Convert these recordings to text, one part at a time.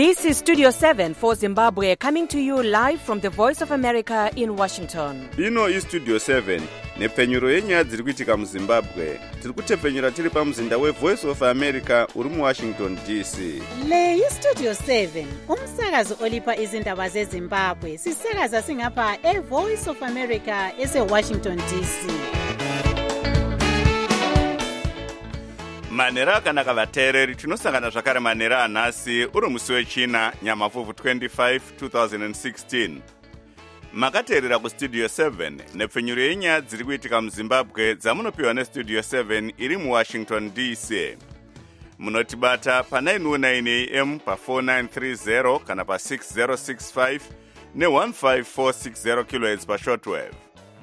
This is Studio 7 for Zimbabwe, coming to you live from the Voice of America in Washington. Ino is Studio 7, nepfenyuro yenyaya dziri kuitika muZimbabwe. Tiri kutepfenyura tiri pamuzinda weVoice of America uri muWashington DC. Le iStudio 7, umsakazo olipa izindaba zeZimbabwe. Sisakaza singapha eVoice of America eseWashington DC. Manera akanaka vateereri, tinosangana zvakare manera anhasi uri musi wechina Nyamavhuvhu 25 2016. Makateerera kuStudio 7 nepfenyuro yenyaya dziri kuitika muZimbabwe dzamunopiwa neStudio 7 iri muWashington DC. Munotibata pa909 AM pa4930 kana pa6065 ne15460 kHz pashortwave.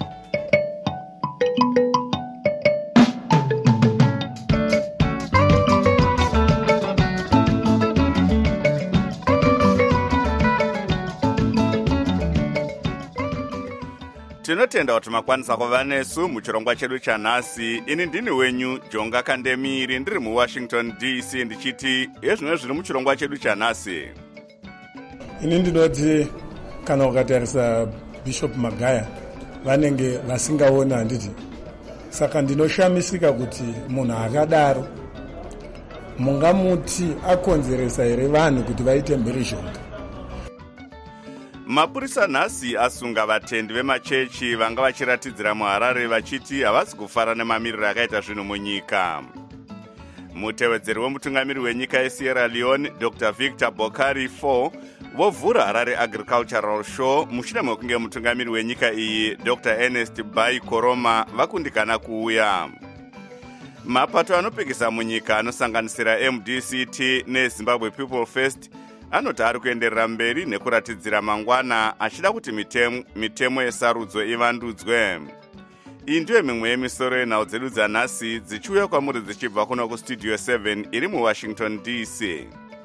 Tinotenda kuti makwanisa kuva nesu muchirongwa chedu chanhasi. Ini ndini wenyu Jonga Kandemiri, ndiri muWashington DC ndichiti ezvino zviri muchirongwa chedu chanhasi. Ini ndinoti kana ukatarisa Bishop Magaya vanenge vasingaona handiti. Saka ndinoshamisika kuti munhu akadaro mungamuti akonzeresa here vanhu kuti vaite mhirizhonga. Mapurisa nhasi asunga vatendi vemachechi vanga vachiratidzira muHarare vachiti havasi kufara nemamiriro akaita zvinhu munyika. Mutevedzeri wemutungamiri wenyika yeSierra Leone Dr. Victor Bokari IV vovhura Harare Agricultural Show mushure mekunge mutungamiri wenyika iyi Dr. Ernest Bai Koroma vakundikana kuuya. Mapato anopikisa munyika anosanganisira MDCT neZimbabwe People First anoti ari kuenderera mberi nekuratidzira mangwana achida kuti mitemo yesarudzo ivandudzwe. Iyi ndiyo mimwe yemisoro yenhau dzedu dzanhasi dzichiuya kwamuri dzichibva kuno kuStudio 7 iri muWashington DC.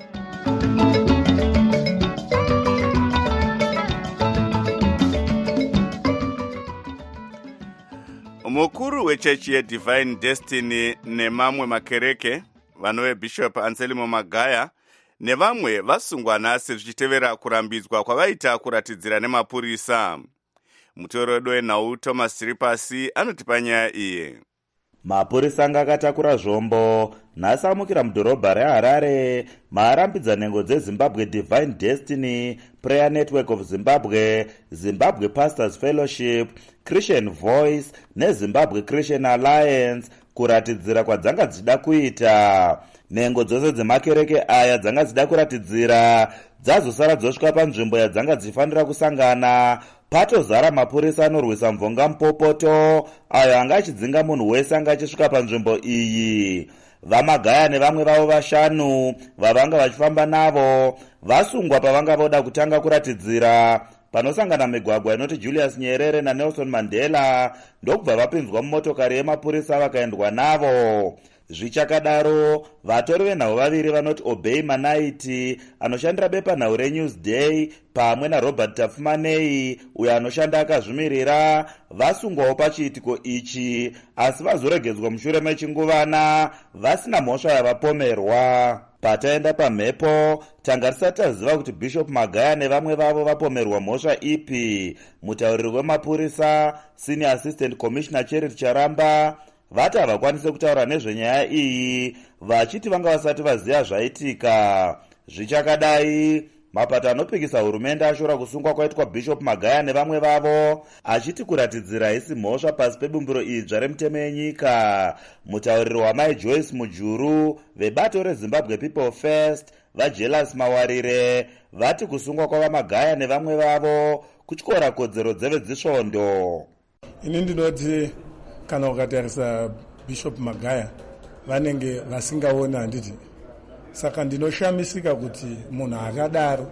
Mukuru wechechi yeDivine Destiny nemamwe makereke vanove Bishop Anselmo Magaya nevamwe vasungwa nhasi zvichitevera kurambidzwa kwavaita kuratidzira nemapurisa. Muteereri wenhau Thomas Ripasi anotipa nyaya iyi. Mapurisa anga akatakura zvombo nhasi amukira mudhorobha reHarare maarambidza nhengo dzeZimbabwe Divine Destiny, Prayer Network of Zimbabwe, Zimbabwe Pastors Fellowship, Christian Voice neZimbabwe Christian Alliance kuratidzira kwadzanga dzichida kuita. Nhengo dzose dzemakereke aya dzanga dzida kuratidzira dzazosara dzosvika panzvimbo yadzanga dzifanira kusangana patozara mapurisa anorwisa mvonga mupopoto ayo anga achidzinga munhu wese anga achisvika panzvimbo iyi. Vamagaya nevamwe vavo vashanu vavanga vachifamba navo vasungwa pavanga voda kutanga kuratidzira panosangana migwagwa inoti Julius Nyerere naNelson Mandela ndokubva vapinzwa mumotokari yemapurisa vakaendwa navo. Zvichakadaro vatori venhau vaviri vanoti Obey Manaiti anoshandira bepanhau reNewsday pamwe naRobert Tafumanei uyo anoshanda akazvimirira vasungwawo pachiitiko ichi, asi vazoregedzwa mushure mechinguvana vasina mhosva yavapomerwa. Pataenda pamhepo tanga tisati taziva kuti Bishop Magaya nevamwe vavo vapomerwa mhosva ipi. Mutauriri wemapurisa Senior Assistant Commissioner Charity Charamba vati havakwanise kutaura nezvenyaya iyi vachiti vanga vasati vaziva zvaitika. Zvichakadai mapato anopikisa hurumende ashora kusungwa kwaitwa Bishop Magaya nevamwe vavo achiti kuratidzira haisi mhosva pasi pebumbiro idzva remutemo yenyika. Mutauriri waMai Joyce Mujuru vebato reZimbabwe People First vaJelas Mawarire vati kusungwa kwavaMagaya nevamwe vavo kutyora kodzero dzevezvisvondo. Ini ndinoti kana ukatarisa Bishop Magaya vanenge vasingaona handiti. Saka ndinoshamisika kuti munhu akadaro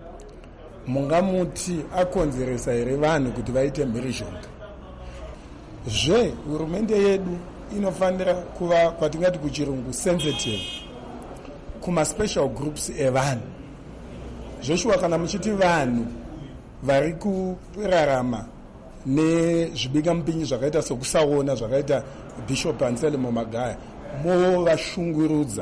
mungamuti akonzeresa here vanhu kuti vaite mhirizhonga. Hurumende yedu inofanira kuva kwatingati kuchirungu sensitive kuma special groups evanhu. Joshua kana muchiti vanhu vari kurarama nezvibinga mupinyi zvakaita sokusaona zvakaita Bishop Anselmo Magaya movashungurudza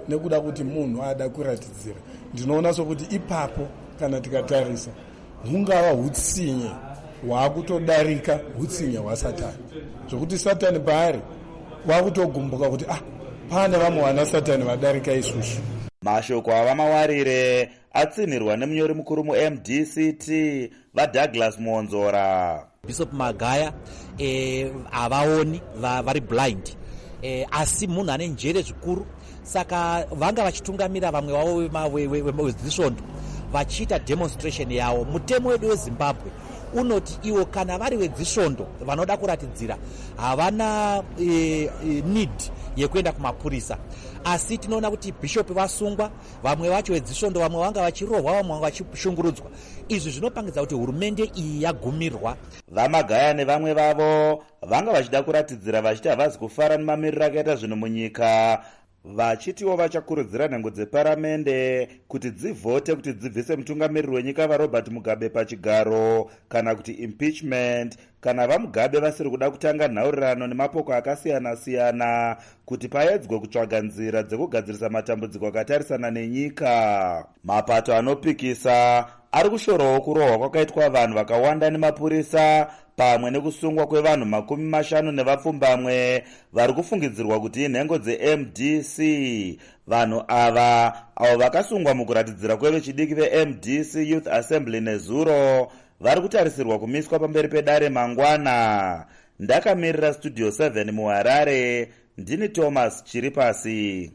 nekuda kuti munhu ada kuratidzira. Ndinoona sokuti ipapo kana tikatarisa hungava hutsinye hwakutodarika hutsinye hwaSatani, zvokuti Satani paari wakutogumbuka kuti pane vamwe vana Satani vadarika isusu. Mashoko ava mawarire atsinirwa nemunyori mukuru muMDCT vaDouglas Muonzora. Bishop Magaya avaoni vari blind, asi munhu ane njere zvikuru, saka vanga vachitungamira vamwe vavo vezvisvondo vachiita demonstration yavo. Mutemo wedu weZimbabwe unoti iwo kana vari wedzisvondo vanoda kuratidzira havana need yekuenda kumapurisa, asi tinoona kuti bishop vasungwa, vamwe vacho wedzisvondo, vamwe vanga vachirohwa, vamwe vanga vachishungurudzwa. Izvi zvinopangidza kuti hurumende iyi yagumirwa. Vamagaya nevamwe vavo vanga vachida kuratidzira vachiti havazi kufara nemamiriro akaita zvinhu munyika, vachitiwo vachakurudzira nhengo dzeparamende kuti dzivhote kuti dzibvise mutungamiriri wenyika vaRobert Mugabe pachigaro kana kuti impeachment, kana vaMugabe vasiri kuda kutanga nhaurirano nemapoko akasiyana-siyana kuti paedzwe kutsvaga nzira dzekugadzirisa matambudziko akatarisana nenyika. Mapato anopikisa ari kushorawo kurohwa kwakaitwa vanhu vakawanda nemapurisa pamwe nekusungwa kwevanhu 50 nevapfumbamwe vari kufungidzirwa kuti inhengo dzeMDC. Vanhu ava avo vakasungwa mukuratidzira kwevechidiki veMDC Youth Assembly nezuro vari kutarisirwa kumiswa pamberi pedare mangwana. Ndakamirira Studio 7 muHarare, ndini Thomas Chiripasi.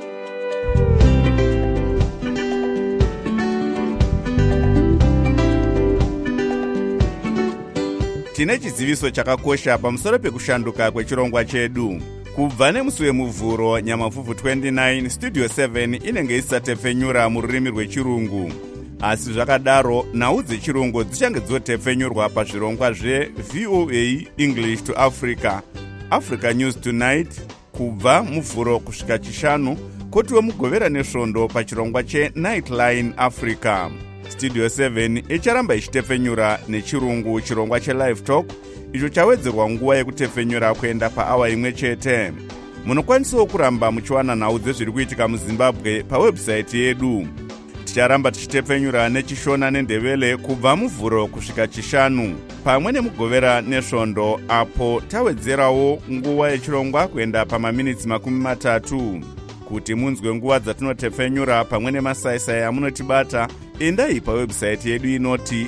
Tine chiziviso chakakosha pamusoro pekushanduka kwechirongwa chedu. Kubva nemusi wemuvhuro Nyamavhuvhu 29, Studio 7 inenge isatepfenyura mururimi rwechirungu. Asi zvakadaro, nhau dzechirungu dzichange dzotepfenyurwa pazvirongwa zveVOA English to Africa, Africa News Tonight, kubva muvhuro kusvika chishanu, kotiwo mugovera nesvondo pachirongwa cheNightline Africa. Studio 7 icharamba ichitepfenyura nechirungu chirongwa cheLive Talk, icho chawedzerwa nguva yekutepfenyura kuenda paawa imwe chete. Munokwanisawo kuramba muchiwana nhau dzezviri kuitika muZimbabwe pawebsite yedu. Ticharamba tichitepfenyura nechishona nendevele kubva muvhuro kusvika chishanu, pamwe nemugovera nesvondo, apo tawedzerawo nguva yechirongwa kuenda pamaminitsi 30. Kuti munzwe nguva dzatinotepfenyura pamwe nemasaisai amunotibata, endai pawebsite yedu inoti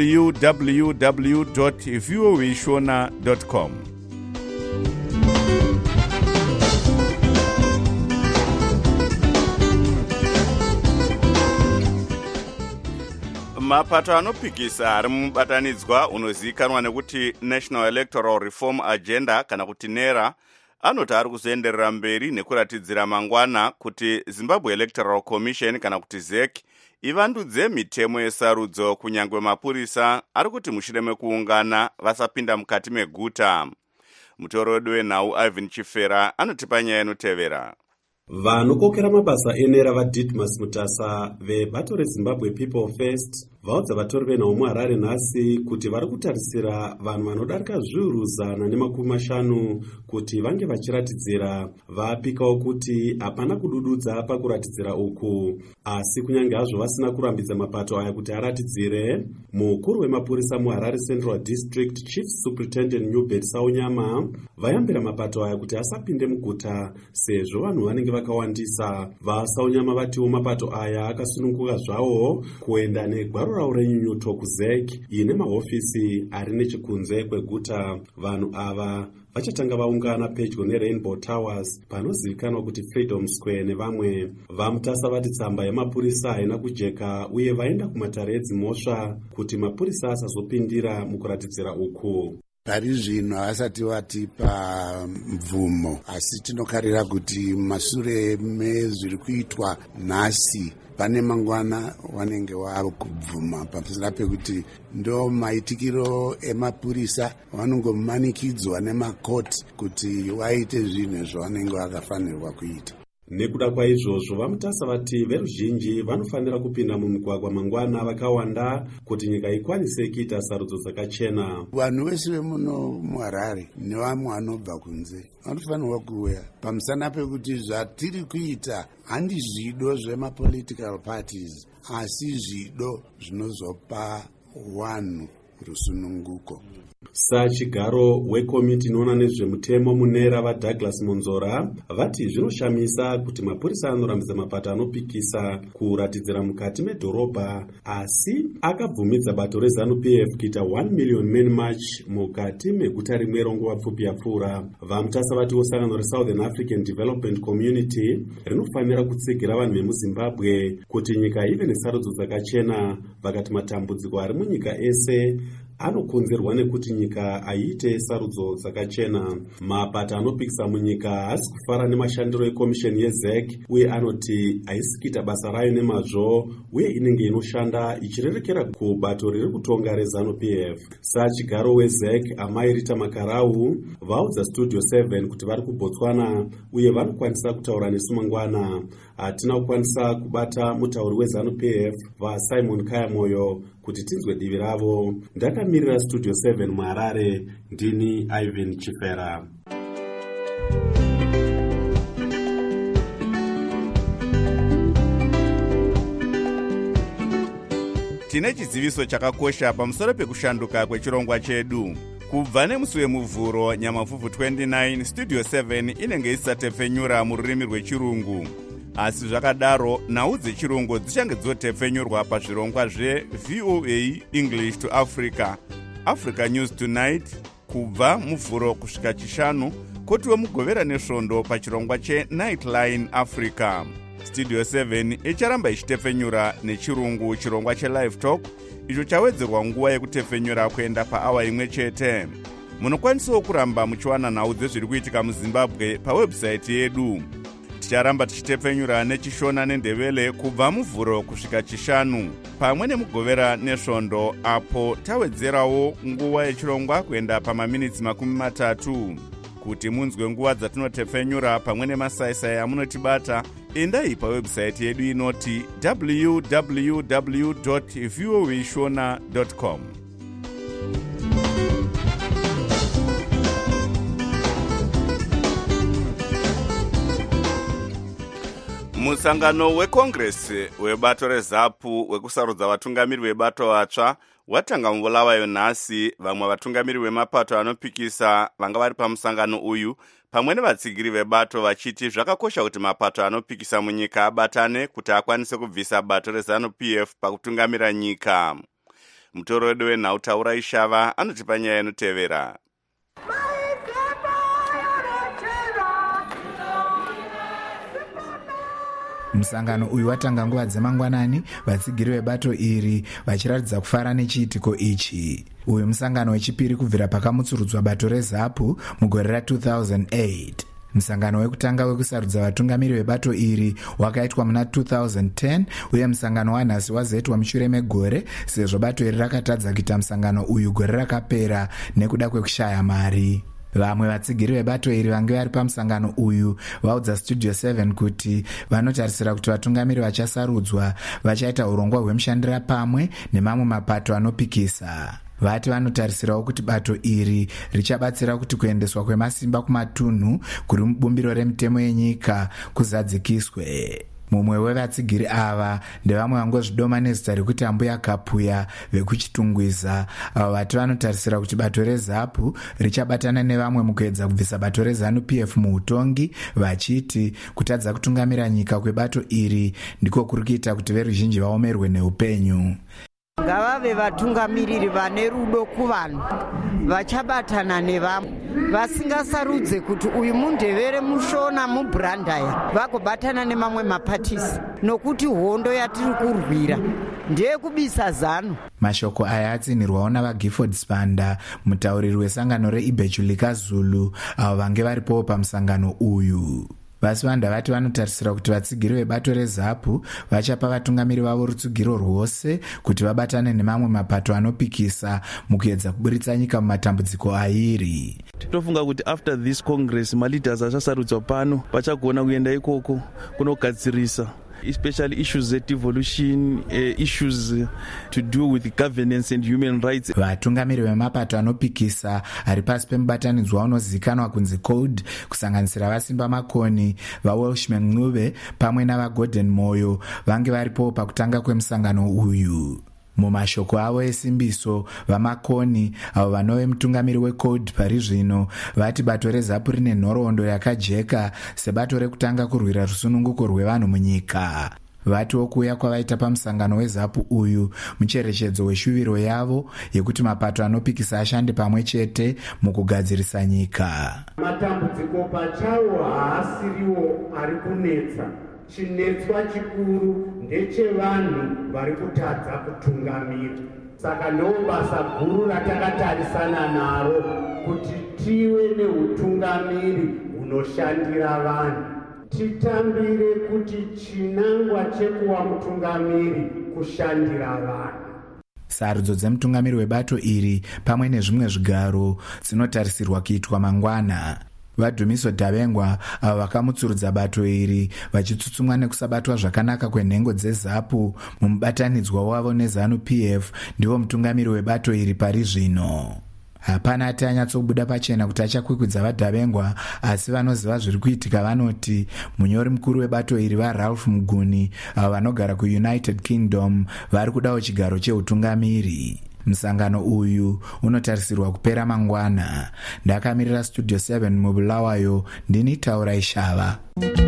www.voashona.com. Mapato anopikisa ari mubatanidzwa unozivikanwa nekuti National Electoral Reform Agenda kana kuti NERA anoti ari kuzoenderera mberi nekuratidzira mangwana kuti Zimbabwe Electoral Commission kana kuti ZEC ivandudze mitemo yesarudzo kunyangwe mapurisa ari kuti mushure mekuungana vasapinda mukati meguta. Mutoro wedu wenhau Ivan Chifera anotipa nyaya inotevera. Vanokokera mabasa enera vaDidmus Mutasa vebato reZimbabwe People First vaudza vatori venhau muHarare nhasi kuti vari kutarisira vanhu vanodarika zviuru 150 kuti vange vachiratidzira. Vapikawo kuti hapana kudududza pakuratidzira uku, asi kunyange hazvo vasina kurambidza mapato aya kuti aratidzire, mukuru wemapurisa muHarare Central District Chief Superintendent Newbert Saunyama vayambira mapato aya kuti asapinde muguta sezvo vanhu vanenge vakawandisa. VaSaunyama vatiwo mapato aya akasununguka zvawo kuenda negwaro rawo renyunyuto kuZEC ine mahofisi ari nechikunze kweguta. Vanhu ava vachatanga vaungana pedyo neRainbow Towers panozivikanwa kuti Freedom Square nevamwe. VaMutasa vati tsamba yemapurisa haina kujeka uye vaenda kumatare edzimhosva kuti mapurisa asazopindira mukuratidzira uku. Pari zvino havasati vatipa mvumo, asi tinokarira kuti mashure mezviri kuitwa nhasi pane mangwana wanenge wava kubvuma pamusana pekuti ndo maitikiro emapurisa vanongomanikidzwa nemakoti kuti waite zvinhu zvavanenge vakafanirwa kuita. Nekuda kwaizvozvo vamutasa vati veruzhinji vanofanira kupinda mumigwagwa mangwana vakawanda kuti nyika ikwanise kuita sarudzo dzakachena. Vanhu vese vemuno muHarare nevamwe vanobva kunze vanofanirwa kuuya pamusana pekuti zvatiri kuita handi zvido zvemapolitical parties asi zvido zvinozopa vanhu rusununguko. Sachigaro wekomiti inoona nezvemutemo munera vaDouglas Monzora vati zvinoshamisa kuti mapurisa anorambidza mapato anopikisa kuratidzira mukati medhorobha, asi akabvumidza bato reZANU-PF kuita 1 million men march mukati meguta rimwe ronguva pfupi yapfuura. Vamutasa vatiwo sangano reSouthern African Development Community rinofanira kutsigira vanhu vemuZimbabwe kuti nyika ive nesarudzo dzakachena, vakati matambudziko ari munyika ese anokonzerwa nekuti nyika aiite sarudzo dzakachena. Mapato anopikisa munyika haasi kufara nemashandiro ekomisheni yeZEC uye anoti haisi kuita basa rayo nemazvo uye inenge inoshanda ichirerekera kubato riri kutonga reZANU-PF. Sachigaro weZEC Amai Rita Makarau vaudza Studio 7 kuti vari kuBotswana uye vanokwanisa kutaura nesu mangwana. Hatina kukwanisa kubata mutauri weZANU-PF vaSimon Kayamoyo kuti tinzwe divi ravo. Ndakamirira Studio 7 muHarare, ndini Ivan Chifera. Tine chiziviso chakakosha pamusoro pekushanduka kwechirongwa chedu. Kubva nemusi wemuvhuro Nyamavhuvhu 29, Studio 7 inenge isatepfenyura mururimi rwechirungu. Asi zvakadaro, nhau dzechirungu dzichange dzotepfenyurwa pazvirongwa zveVOA English to Africa, Africa News Tonight, kubva muvhuro kusvika chishanu, kotiwo mugovera nesvondo pachirongwa cheNightline Africa. Studio 7 icharamba ichitepfenyura nechirungu chirongwa cheLive Talk, icho chawedzerwa nguva yekutepfenyura kuenda paawa imwe chete. Munokwanisawo kuramba muchiwana nhau dzezviri kuitika muZimbabwe pawebsite yedu. Ticharamba tichitepfenyura nechishona nendevele kubva muvhuro kusvika chishanu, pamwe nemugovera nesvondo, apo tawedzerawo nguva yechirongwa kuenda pamaminitsi 30. Kuti munzwe nguva dzatinotepfenyura pamwe nemasaisai amunotibata, endai pawebsite yedu inoti www.voashona.com. Musangano weCongress webato reZAPU wekusarudza vatungamiri vebato vatsva watanga muvulawayo nhasi. Vamwe vatungamiri vemapato anopikisa vanga vari pamusangano uyu pamwe nevatsigiri vebato vachiti zvakakosha kuti mapato anopikisa munyika abatane kuti akwanise kubvisa bato reZANU-PF pakutungamira nyika. Mutoro wedu wenhau Taura Ishava anotipa nyaya inotevera. Musangano uyu watanga nguva dzemangwanani, vatsigiri vebato iri vachiratidza kufara nechiitiko ichi. Uyu musangano wechipiri kubvira pakamutsurudzwa bato reZAPU mugore ra2008. Musangano wekutanga wekusarudza vatungamiri vebato iri wakaitwa muna 2010 uye musangano wanhasi wazoitwa mushure megore sezvo bato iri rakatadza kuita musangano uyu gore rakapera nekuda kwekushaya mari. Vamwe vatsigiri vebato iri vange vari pamusangano uyu vaudza Studio 7 kuti vanotarisira kuti vatungamiri vachasarudzwa vachaita urongwa hwemushandira pamwe nemamwe mapato anopikisa. Vati vanotarisirawo kuti bato iri richabatsira kuti kuendeswa kwemasimba kumatunhu kuri mubumbiro remutemo yenyika kuzadzikiswe. Mumwe wevatsigiri ava ndevamwe vangozvidoma nezita rekuti Ambuya Kapuya vekuchitungwiza. Ava vati vanotarisira kuti bato reZAPU richabatana nevamwe mukuedza kubvisa bato reZANU-PF muutongi, vachiti kutadza kutungamira nyika kwebato iri ndiko kuri kuita kuti veruzhinji vaomerwe neupenyu. Ngavave vatungamiriri vane rudo kuvanhu, vachabatana nevamwe, vasingasarudze kuti uyu mundevere mushona muBrandaya, vagobatana nemamwe mapatisi, nokuti hondo yatiri kurwira ndeye kubisa ZANU. Mashoko aya atsinirwawo navaGifford Spanda, mutauriri wesangano reIbhechulika Zulu, avo vange varipowo pamusangano uyu. Vasivanda vati vanotarisira kuti vatsigiri vebato reZAPU vachapa vatungamiri vavo rutsugiro rwose kuti vabatane nemamwe mapato anopikisa mukuedza kuburitsa nyika mumatambudziko airi. Tinofunga kuti after this congress maleaders achasarudzwa pano vachagona kuenda ikoko kunogadzirisa especially issues of devolution, issues to do with governance and human rights. Vatungamiri vemapato anopikisa ari pasi pemubatanidzwa unozivikanwa kunzi code kusanganisira vasimba makoni, vaWelshman Ncube pamwe navaGordon Moyo vange varipo pakutanga kwemusangano uyu. Mumashoko avo esimbiso, vamakoni avo vanove mutungamiri wecode pari zvino vati bato reZAPU rine nhoroondo yakajeka sebato rekutanga kurwira rusununguko rwevanhu munyika. Vatiwo kuuya kwavaita pamusangano weZAPU uyu mucherechedzo weshuviro yavo yekuti mapato anopikisa ashande pamwe chete mukugadzirisa nyika. Matambudziko pachawo haasiriwo ari kunetsa. Chinetswa chikuru ndechevanhu vari kutadza kutungamira. Saka ndobasa guru ratakatarisana naro kuti tive neutungamiri hunoshandira vanhu. Titambire kuti chinangwa chekuva mutungamiri kushandira vanhu. Sarudzo dzemutungamiri webato iri pamwe nezvimwe zvigaro dzinotarisirwa kuitwa mangwana. Vadhumiso Davengwa avo vakamutsurudza bato iri vachitsutsumwa nekusabatwa zvakanaka kwenhengo dzeZAPU mumubatanidzwa wavo neZANU-PF ndivo mutungamiri webato iri pari zvino. Hapana ati anyatsobuda pachena kuti achakwikwidza vaDavengwa, asi vanoziva zviri kuitika vanoti munyori mukuru webato iri vaRalph Muguni avo vanogara kuUnited Kingdom vari kudawo chigaro cheutungamiri. Musangano uyu unotarisirwa kupera mangwana. Ndakamirira Studio 7 mubulawayo, ndini Taura Ishava.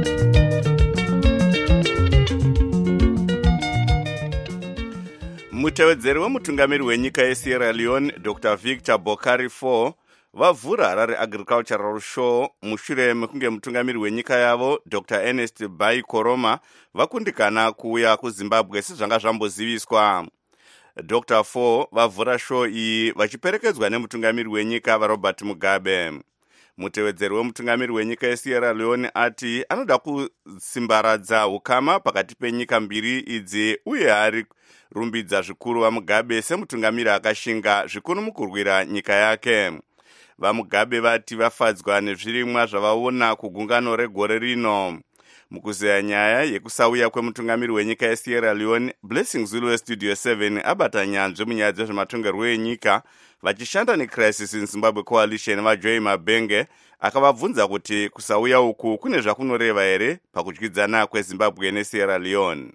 Mutevedzeri wemutungamiri wenyika yeSierra Leone Dr. Victor Bokari 4 vavhura Harare Agricultural Show mushure mekunge mutungamiri wenyika yavo Dr. Ernest Bai Koroma vakundikana kuuya kuZimbabwe sezvanga zvamboziviswa. Dr. 4 vavhura show iyi vachiperekedzwa nemutungamiri wenyika vaRobert Mugabe. Mutevedzeri wemutungamiri wenyika yeSierra Leone ati anoda kusimbaradza ukama pakati penyika mbiri idzi uye ari rumbidza zvikuru vaMugabe semutungamiri akashinga zvikuru mukurwira nyika yake. VaMugabe vati vafadzwa nezvirimwa zvavaona kugungano regore rino. Mukuzeya nyaya yekusauya kwemutungamiri wenyika yeSierra Leone, Blessing Zulu weStudio 7 abata nyanzvi munyaya dzezvematongerwo enyika vachishanda neCrisis in Zimbabwe Coalition vaJoy Mabenge akavabvunza kuti kusauya uku kune zvakunoreva here pakudyidzana kweZimbabwe neSierra Leone.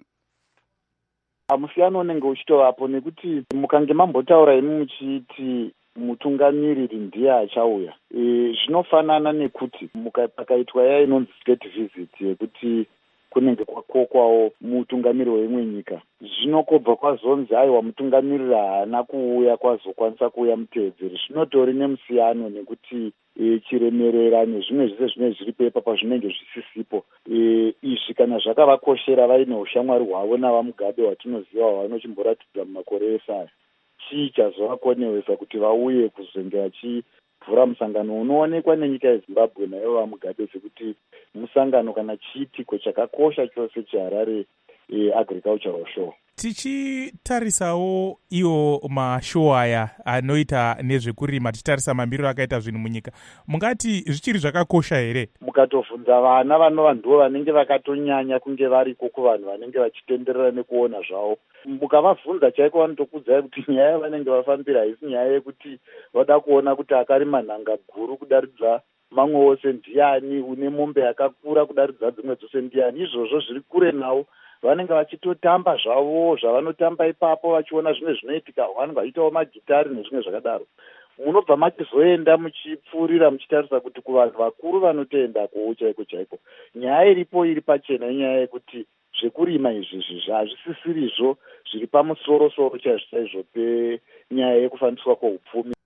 Musiyano unenge uchitovapo nekuti mukange mambotaura imi muchiti mutungamiriri ndiye achauya. Zvinofanana nekuti pakaitwa yaya inonzi state visit yekuti kunenge kwakokwawo mutungamiri weimwe nyika. Zvinokobva kwazonzi aiwa mutungamiriri haana kuuya kwazokwanisa kuuya mutevedzeri. Zvinotori nemusiyano nekuti chiremerera nezvimwe zvese zvine zviri pepa pazvinenge zvisisipo. Izvi kana zvakavakoshera vaine ushamwari hwavo navaMugabe watinoziva hwavanochimboratidza mumakore esaya. Chii chazovakonewesa kuti vauye kuzenge vachivhura musangano unoonekwa nenyika yeZimbabwe nayo vaMugabe sekuti musangano kana chiitiko chakakosha chose cheHarare Agricultural Show. Tichitarisawo iwo mashow aya anoita nezvekurima, tichitarisa mamiriro akaita zvinhu munyika, mungati zvichiri zvakakosha here? Mukatovhunza vana vanova ndivo vanenge vakatonyanya kunge variko kuvanhu vanenge vachitenderera nekuona zvavo. Mukavabvunza chaiko vanotokudzai kuti nyaya yavanenge vafambira haisi nyaya yekuti vada kuona kuti akarima nhanga guru kudaridza mamwe ose ndiani, une mombe yakakura kudaridza dzimwe dzose ndiani. Izvozvo zviri kure navo. Vanenge vachitotamba zvavo zvavanotamba ipapo vachiona zvimwe zvinoitika, vanenge vachiitawo magitari nezvimwe zvakadaro. Munobva machizoenda muchipfuurira muchitarisa kuti kuvanhu vakuru vanotoenda kuwo chaiko chaiko. Nyaya iripo iri pachena inyaya yekuti zvekurima izvi hazvisisirizvo zviri pamusoro-soro chaizvo penyaya yekufambiswa kwoupfumi.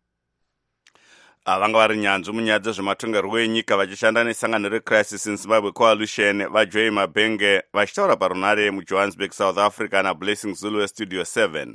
Vanga vari nyanzvi munyaya dzezvematongerwo enyika vachishanda nesangano reCrisis in Zimbabwe Coalition vaJoy Mabenge vachitaura parunare muJohannesburg, South Africa naBlessing Zulu weStudio 7.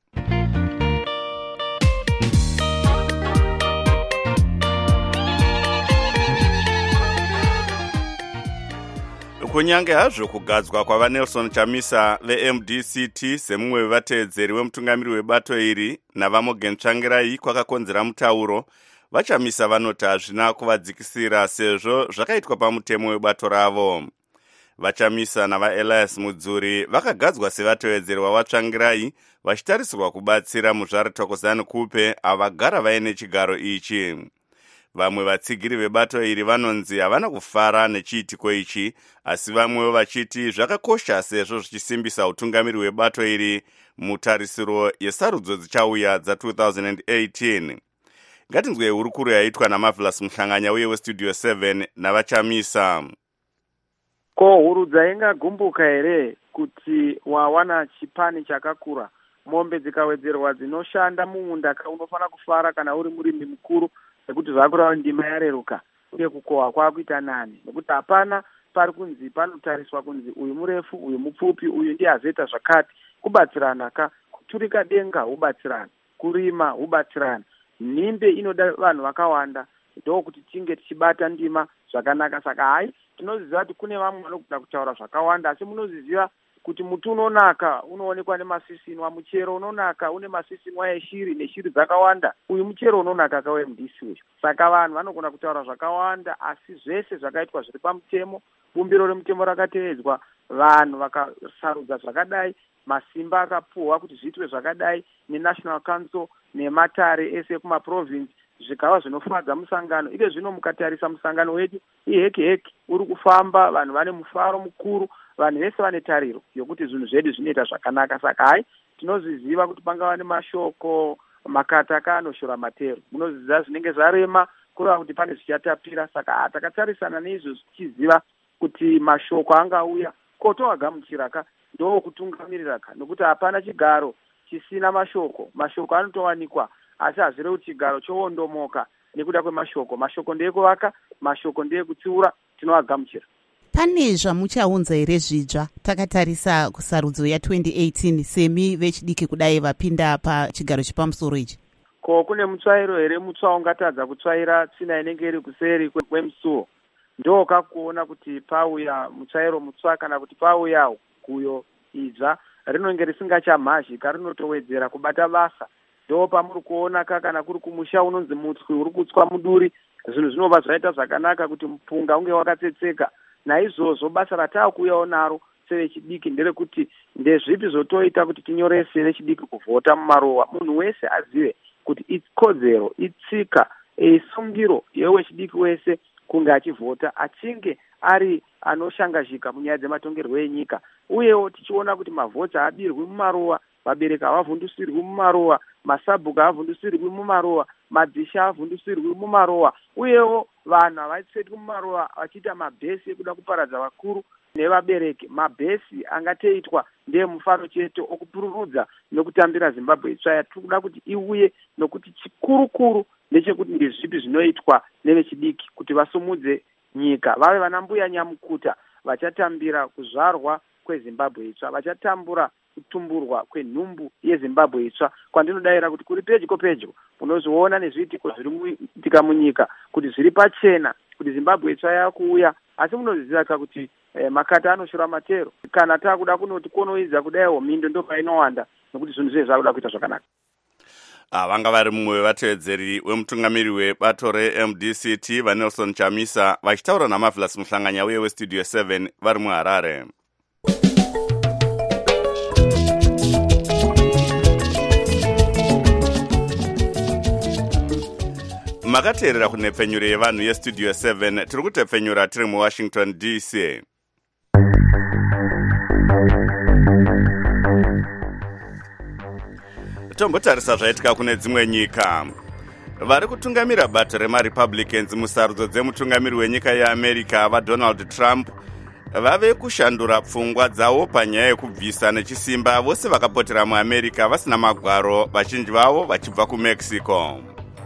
Kunyange hazvo kugadzwa kwavaNelson Chamisa veMDCT semumwe wevatevedzeri wemutungamiri webato iri navaMorgan Tsvangirai kwakakonzera mutauro, vachamisa vanoti hazvina kuvadzikisira sezvo zvakaitwa pamutemo webato ravo. Vachamisa navaElias Mudzuri vakagadzwa sevatevedzerwa vatsvangirai vachitarisirwa kubatsira muzvare Thokozani Kupe avagara vaine chigaro ichi. Vamwe vatsigiri vebato iri vanonzi havana kufara nechiitiko ichi, asi vamwewo vachiti zvakakosha sezvo zvichisimbisa utungamiri hwebato iri mutarisiro yesarudzo dzichauya dza2018. Ngatinzwe hurukuru yaitwa naMarvelous Muhlanganya uye weStudio 7 navachamisa. Ko huru dzaingagumbuka here kuti wawana chipani chakakura, mombe dzikawedzerwa dzinoshanda mumunda unofanira kufara kana uri murimi mukuru, nekuti zvakurawo ndima yareruka uye kukohwa kwakuita nani, nekuti hapana pari kunzi panotariswa kunzi uyu murefu uyu mupfupi uyu ndiye azoita zvakati. Kubatsirana kuturika denga hubatsirana, kurima hubatsirana. Nhimbe inoda vanhu vakawanda ndokuti tinge tichibata ndima zvakanaka. Saka hai tinoziva kuti kune vamwe vanogona kutaura zvakawanda, asi munoziva kuti muti unonaka unoonekwa nemasisinwa, muchero unonaka une masisinwa eshiri neshiri dzakawanda, uyu muchero unonaka kawemudisi uyu. Saka vanhu vanogona kutaura zvakawanda, asi zvese zvakaitwa zviri pamutemo, bumbiro remutemo rakatevedzwa, vanhu vakasarudza zvakadai, masimba akapuhwa kuti zviitwe zvakadai neNational Council nematare ese kumaprovince, zvikava zvinofadza musangano. Ike zvino mukatarisa musangano wedu iheke uri kufamba, vanhu vane mufaro mukuru, vanhu vese vane tariro yokuti zvinhu zvedu zvinoita zvakanaka. Saka hai tinozviziva kuti pangava nemashoko makata kaanoshora matero, munozviziva zvinenge zvarema kureva kuti pane zvichatapira. Saka takatarisana neizvo tichiziva kuti mashoko angauya kotoagamuchira ndokutungamirira nokuti hapana chigaro chisina mashoko. Mashoko anotowanikwa, asi hazvirevi kuti chigaro chowondomoka nekuda kwemashoko. Mashoko ndeekuvaka, mashoko ndeekutsiura, tinoagamuchira. Pane zvamuchaunza here zvidzva takatarisa kusarudzo ya2018 semi vechidiki kudai vapinda pachigaro chepamusoro ichi? Ko kune mutsvairo here mutsva ungatadza kutsvaira tsina inenge iri kuseri kwemusuwo? Ndokakuona kuti pauya mutsvairo mutsva kana kuti pauya guyo idzva rinonge risingachamhazhika, rinotowedzera kubata basa. Ndo pamuri kuona kana kuri kumusha unonzi mutswi uri kutswa muduri, zvinhu zvinobva zvaita zvakanaka kuti mupunga unge wakatsetseka. Naizvozvo basa rataakuuyawo naro sevechidiki nderekuti ndezvipi zvotoita kuti tinyorese vechidiki kuvhota mumarowa. Munhu wese azive kuti ikodzero, itsika, isungiro yewechidiki wese kunge achivhota, achinge ari anoshangazhika munyaya dzematongerwo enyika. Uyewo tichiona kuti mavhoti haabirwi mumarowa, vabereki havavhundusirwi mumarowa, masabhuku havavhundusirwi mumarowa, madzisha havavhundusirwi mumarowa, uyewo vanhu havatsvetwi mumarowa vachiita mabhesi ekuda kuparadza vakuru nevabereki. Mabhesi angateitwa ndeemufaro chete okupururudza nokutambira Zimbabwe itsva yatiri kuda kuti iuye, nokuti chikurukuru ndechekuti ndezvipi zvinoitwa nevechidiki kuti vasumudze nyika, vave vana mbuya nyamukuta vachatambira kuzvarwa kweZimbabwe itsva, vachatambura kutumburwa kwenhumbu yeZimbabwe itsva. Kwandinodayira kuti kuri pedyo unozviona nezviitiko zviri kuitika munyika kuti zviri pachena kuti Zimbabwe itsva yakuuya, asi munozviziva kuti makata anoshora matero. Kana taakuda kunoti konoidza kudaiwo mindo ndopainowanda, nokuti zvinhu zvese zvakuda kuita zvakanaka. Vanga vari mumwe wevatevedzeri wemutungamiri webato reMDCT vaNelson Chamisa vachitaura naMarvelous Muhlanganya uye weStudio 7 vari muHarare. Makateerera kunhepfenyuro yevanhu yeStudio 7, tiri kutepfenyura tiri muWashington DC. Tombotarisa zvaitika kune dzimwe nyika. Vari kutungamira bato remaRepublicans musarudzo dzemutungamiri wenyika yeAmerica vaDonald Trump vave kushandura pfungwa dzavo panyaya yekubvisa nechisimba vose vakapotera muAmerica vasina magwaro, vazhinji vavo vachibva kuMexico.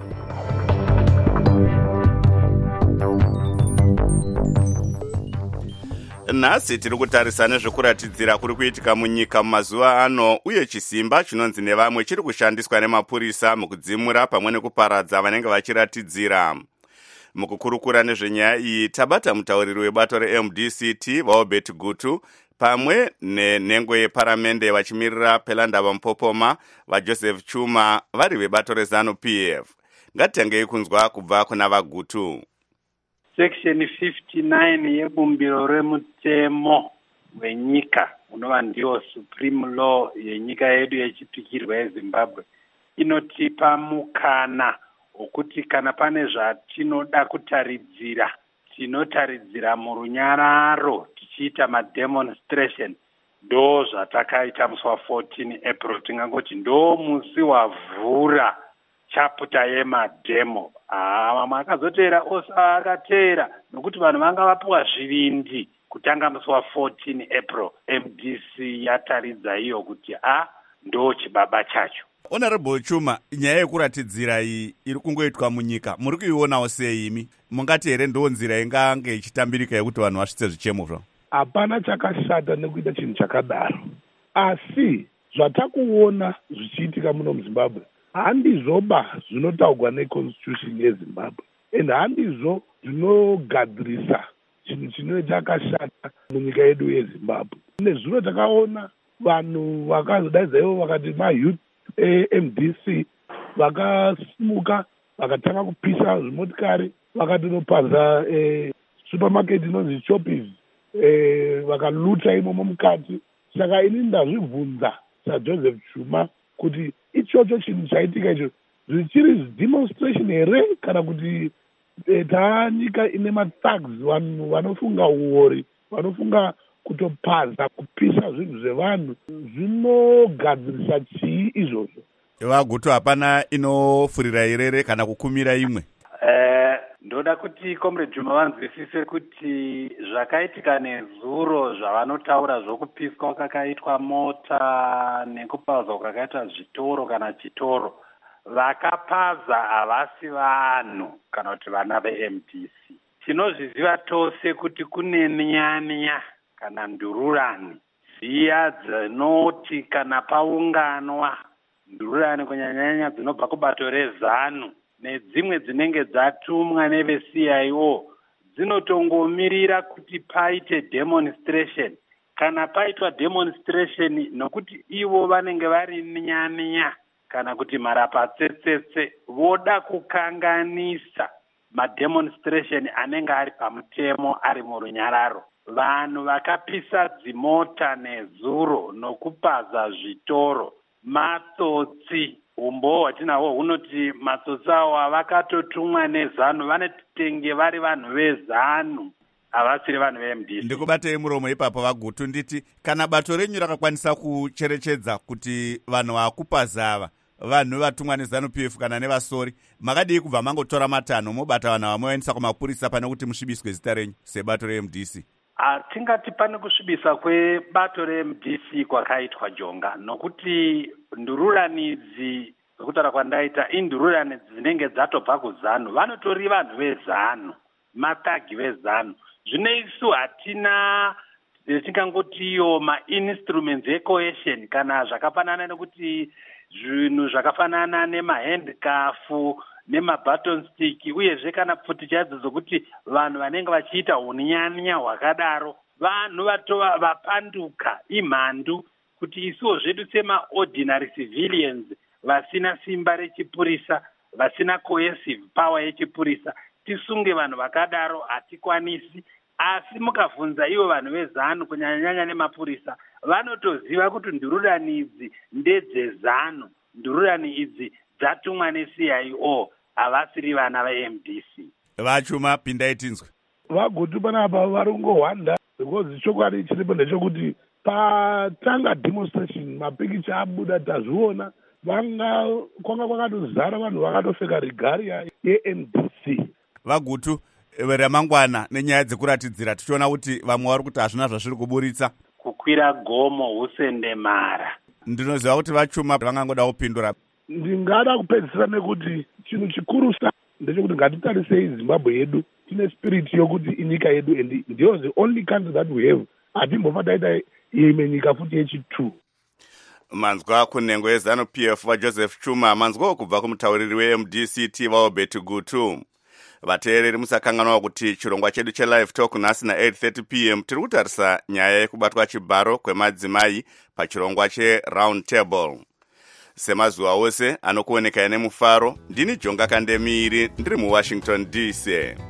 Nhasi tiri kutarisa nezvekuratidzira kuri kuitika munyika mumazuva ano, uye chisimba chinonzi nevamwe chiri kushandiswa nemapurisa mukudzimura pamwe nekuparadza vanenge vachiratidzira. Mukukurukura nezvenyaya iyi tabata mutauriri webato reMDCT vaObert Gutu pamwe nenhengo yeparamende vachimirira Pelandaba Mpopoma vaJoseph Chuma vari vebato reZANU-PF. Ngatitangei kunzwa kubva kuna Vagutu. Section 59 yebumbiro remutemo wenyika unova ndiyo supreme law yenyika yedu yechipikirwa yeZimbabwe inotipa mukana wokuti kana pane zvatinoda kutaridzira tinotaridzira murunyararo tichiita mademonstration. Ndo zvatakaita musi wa14 April, tingangoti ndo musi wavhura chapter yemademo. Mamwe akazotera akateera nokuti vanhu vanga vapiwa zvivindi kutanga musi wa14 April. MDC yataridza iyo kuti ndo chibaba chacho. Honorable Chuma, nyaya yekuratidzira iyi iri kungoitwa munyika muri kuionawo sei imi? Mungati here ndo nzira ingange ichitambirika yekuti vanhu vasvitse zvichemo zvavo? Hapana chakashata nekuita chinhu chakadaro, asi zvatakuona zvichiitika muno muZimbabwe handizvoba zvinotaurwa neconstitution yeZimbabwe, and handizvo zvinogadzirisa chinhu chinenge chakashata munyika yedu yeZimbabwe. Nezvino takaona vanhu vakazodaidza ivo vakati mayouth MDC vakasimuka vakatanga kupisa zvimotikari, vakatonopaza supermarket inonzi Choppies, vakaluta imomo mukati. Saka ini ndazvibvunza saJoseph Chuma kuti ichocho chinhu chaitika icho zvichiri demonstration here kana kuti taanyika ine mathugs, vanhu vanofunga uori, vanofunga kutopaza kupisa zvinhu zvevanhu. Zvinogadzirisa chii izvozvo? Vagutu, hapana inofurira irere kana kukumira imwe? Ndoda kuti Comrade Juma vanzwisise kuti zvakaitika nezuro zvavanotaura zvokupiswa kwakaitwa mota nekupazwa kwakaita zvitoro kana chitoro, vakapaza havasi vanhu kana kuti vana veMDC. Tinozviziva tose kuti kune nyanya kana ndururani ziya dzinoti kana paunganwa ndururani kunyanyanya dzinobva kubato rezanu nedzimwe dzinenge dzatumwa neveCIO dzinotongomirira kuti paite demonstration. Kana paitwa demonstration nokuti ivo vanenge vari nyanya kana kuti marapatsetsetse voda kukanganisa mademonstration anenge ari pamutemo ari murunyararo, vanhu vakapisa dzimota nezuro nokupaza zvitoro, matsotsi, umbo hwatinahwo hunoti matsotsi avo vakatotumwa nezanu, vanotenge vari vanhu vezanu, havasiri vanhu veMDC. Ndikubatei muromo ipapo Vagutu, nditi kana bato renyu rakakwanisa kucherechedza kuti vanhu vakupaza ava vanhu vatumwa nezanu PF kana nevasori, makadii kubva mangotora matanho mobata vanhu ava moendesa kumapurisa pane kuti musvibiswe zita renyu sebato reMDC? Tingati pane kusvibisa kwebato reMDC kwakaitwa jonga, nokuti ndururani idzi dzokutaura kwandaita indururani dzinenge dzatobva kuzanu, vanotori vanhu vezanu, matagi vezanu. Zvino isu hatina tingangotiyo ma-instruments ecohesion kana zvakafanana nekuti zvinhu zvakafanana nemahandikafu nemabaton stick, uyezve kana pfuti chaidzo dzokuti vanhu vanenge vachiita hunyanya hwakadaro vanhu vatova vapanduka imhandu kuti isuwo zvedu sema-ordinary civilians vasina simba rechipurisa, vasina coercive power yechipurisa, tisunge vanhu vakadaro hatikwanisi. Asi mukavhunza ivo vanhu vezanu kunyanyanya nemapurisa, vanotoziva kuti ndururani idzi ndedzezanu, ndururani idzi dzatumwa neCIO, havasiri vana veMDC. Vachuma, pindai tinzwe. Vagutu panapa varongohwanda, because chokwadi chiripo ndechekuti patanga demonstration mapikicha abuda tazviona, kwanga kwakatozara vanhu vakatopfeka regaria yeMDC. Vagutu, ramangwana nenyaya dzekuratidzira tichiona kuti vamwe vari kuti hazvina zvazviri kuburitsa, kukwira gomo husendemara. Ndinoziva kuti Vachuma vangangoda kupindura. Ndingada kupedzisira nekuti chinhu chikuru ndechekuti ngatitarisei Zimbabwe yedu tine spirit yokuti inyika yedu and ndiyo the only country that we have. Hatimbofa taita imwe nyika futi yechi2. Manzwa kunengo yezanu PF vaJoseph Chuma, manzwa kubva kumutauriri weMDC Vaobert Gutu. Vateereri musakanganwa kuti chirongwa chedu chelive talk nhasi na8:30 PM tiri kutarisa nyaya yekubatwa chibharo kwemadzimai pachirongwa cheround table. semazuva ose anokuonekai nemufaro. Ndini Jonga Kandemiri ndiri muWashington DC.